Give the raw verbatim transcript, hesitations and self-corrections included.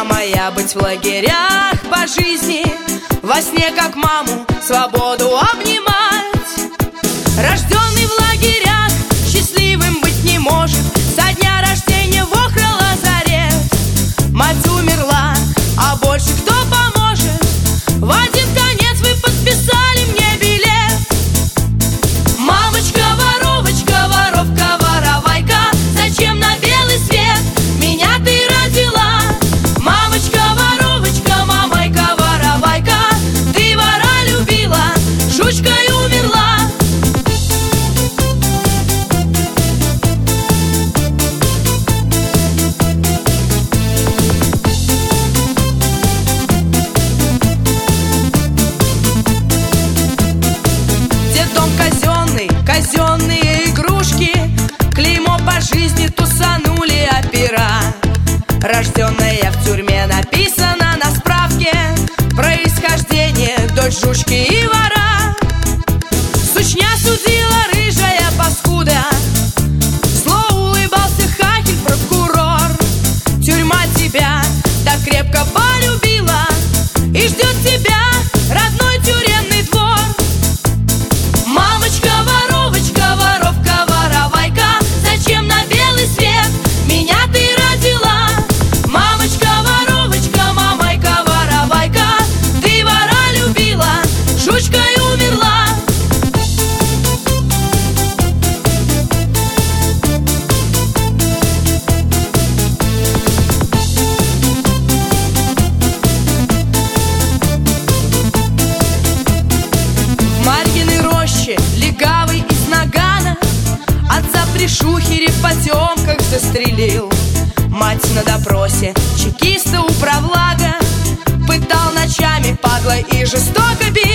моя быть в лагерях по жизни, во сне как маму свободу обнимать. Рожденный в лагерях счастливым быть не может, со дня рождения в Охра-Лазарет. Мать умерла, а больше кто поможет? В один конец вы подписали мне билет. Мамочка, воровочка, воровка, воровайка, зачем на белый свет меня ты родила? Мамочка, воровочка, мамайка, воровайка, ты вора любила, жучкой умерла. Детдом казенный, казенные игрушки, клеймо по жизни тусанули опера. Рожденная в тюрьме написано на справке, происхождение дочь жучки и вора. Сучня судила рыжая паскуда, зло улыбался хахель прокурор. Тюрьма тебя так крепко полюбила и ждет тебя родной тюремный двор. Мамочка, воровочка, воровка, воровайка, зачем на белый свет меня ты родила? Мамочка, воровочка, мамайка, воровайка, ты вора любила, жучкой умерла. В Марьиной роще легавый из нагана отца при шухере в потемках застрелил. Мать на допросе чекиста управлага пытал ночами, падла и жестоко бил.